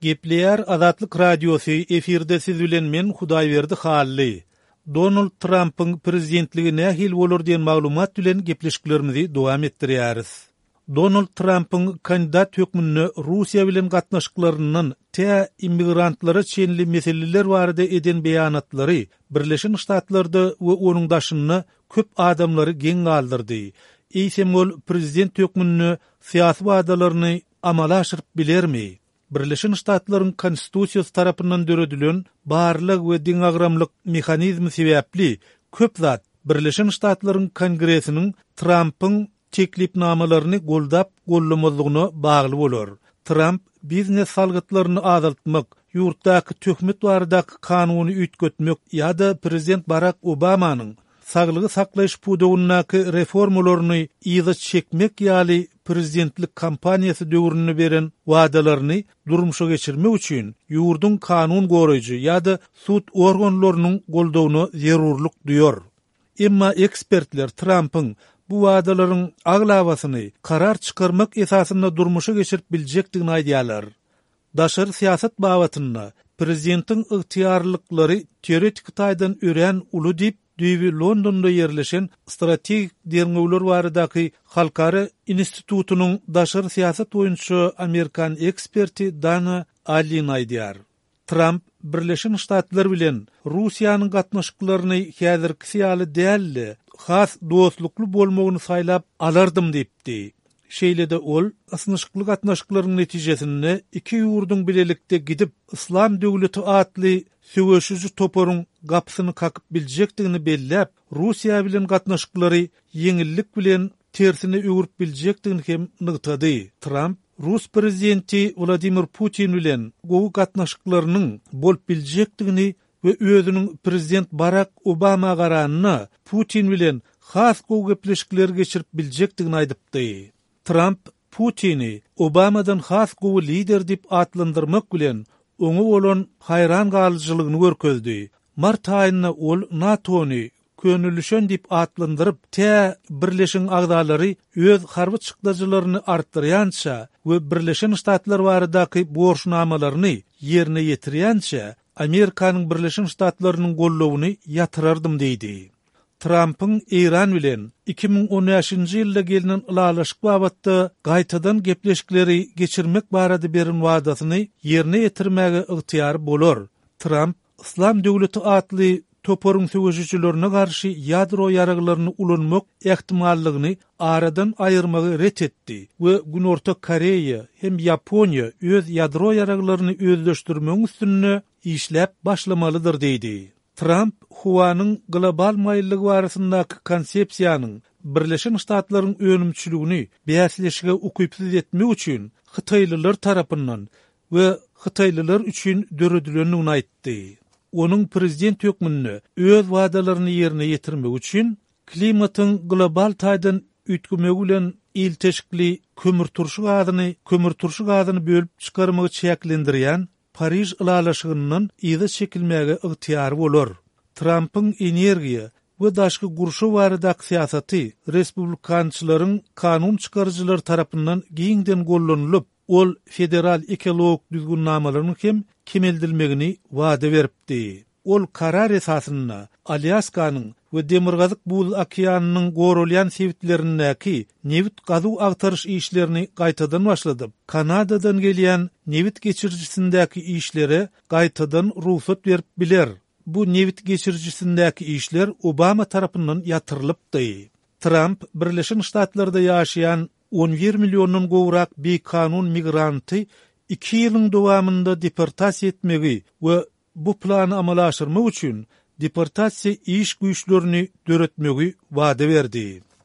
Gepleyer Azatlyk Radiosu efirde siz bilen men Hudaýberdi Hally. Donald Trump'ın prezidentligine hil bolur diýen maglumat bilen gepleşiklerimizi dowam etdirýäris. Donald Trump'ın kandidat hökmünde Russiýa bilen gatnaşyklarynyň te immigrantlara çenli meseleler barada eden beýanatlary Birleşen Ştatlarda we onuň daşyny köp adamlary geň galdyrdy. Eýsemol prezident hökmünde syýasy wadalaryny amala aşyryp bilermi? Birleşen Ştatlaryň konstitusiýasy tarapyndan döredilen barlyk we diňagramlyk mexanizmi sebäpli köp zat Birleşen Ştatlaryň Kongresiniň Trump'ın teklipnamalaryny goldap gollamazlygyna bagly bolar. Trump biznes salgytlaryny azaltmak, ýurtdaky töhmet baradaky kanuny üýtgetmek ýa-da prezident Barack Obamanyň saglygy saklaýyş pudugynaky reformalaryny ýygy çekmek ýaly prezidentlik kampaniýasy döwrüne beren wadalaryny durmuşa geçirmek üçin ýurdun kanun goraýjy ýa-da sud organlarynyň goldawyny zerurlyk duýar. Emma ekspertler Trump'ın bu wadalaryň aglawasyny karar çykarmak esasynda durmuşa geçirip biljekdigini aýdýarlar. Daşary syýasat babatynda prezidentin ygtyýarlyklary teoretik taýdan ören uly diýip Düýbi Londonda yerleşen strategik derňewler baradaky Halkara institutunyň daşary syýasat boýunça Amerikan eksperti Dana Allen aýdýar. Trump Birleşen Ştatlar bilen Russiýanyň gatnaşyklaryny häzirki ýaly däldi, has dostlukly bolmagyny saýlap alardım diýipdi. Şeýlede ol, asynşykly gatnaşyklaryň netijesinde iki ýurdun bilelikde gidip İslam döwleti atly söwüşüjü toporuň gapsyny kakyp biljekdigini belläp, Russiýa bilen gatnaşyklary ýeňillik bilen tersine öwürip biljekdigini hem nygtady. Trump Rus prezidenti Vladimir Putin bilen gowy gatnaşyklarynyň bolup biljekdigini we özüniň prezident Barack Obama garanyny Putin bilen has gowy gepleşikler geçirip biljekdigini aýdypdy. Trump Putin'i Obama'dan has gowy lider dip atlandyrmak bilen oňa bolan hayran galyjylygyny görkezdi. Mart aýynda ol NATO'ny könüllüşen dip atlandyryp te Birleşen Agdalary öz harby çykdyjylaryny artdyrýança we Birleşen Ştatlar baradaky borçnamalaryny ýerine ýetirýänçe Amerikanyň Birleşen Ştatlarynyň gollawyny ýatyrardım diýdi. Trump'ın İran bilen 2013-nji ýylda gelinen ulalaşyk babatda gaýtadan gepleşikleri geçirmek barada beren wadasyny ýerine ýetirmäge ygtyýar bolar. Trump İslam döwleti atly toporuň söwüşçülerine garşy ýadro ýaraglaryny ulanmak ähtimallygyny aradan aýyrmagy ret etdi we Günorta Koreýa hem Ýaponiýa öz ýadro ýaraglaryny özleşdirmek üstünde işläp başlamalydyr diýdi. Trump Huawei'nin global maýyllygy barasyndaky konsepsiýanyň Birleşen Ştatlaryň önümçiligini bäsleşige ukypsyz etmek üçin Hytaýlylar tarapyndan we Hytaýlylar üçin döredilenini aýtdy. Onuň prezident hökmünde öz wadalaryny ýerine ýetirmek üçin klimatyň global taýdan üýtgemek bilen ilteşikli kömür turşy gazyny bölüp çykarmagy çäklendirýän Parij ulalaşygynyň ýygy çekilmäge ygtyýary bolar. Trump'ın energiýa we daşky gurşy baradaky syýasaty respublikançylaryň kanun çykarjylar tarapyndan giňden gollanylyp, ol federal ekologik düzgünlamalaryny hem kemeldilmegini wada beripdi. Ol karar esasynda Alyaskanyň we Demirgazyk bul okeanynyň gorulýan sewitlerindäki newit gazy agtaryş işlerini gaýtadan başladyp, Kanadadan gelýän newit geçirjisindäki işlere gaýtadan ruhsat berip biler. Bu newit geçirjisindäki işler Obama tarapyndan ýatyrylypdy. Trump Birleşen Ştatlarda ýaşaýan 11 millionyň gowrak bekanun migranty 2 ýylyň dowamında deportasiýa etmegi we bu plany amala aşyrmak üçin deportasiýa iş güýçlerini döretmegi wada berdi.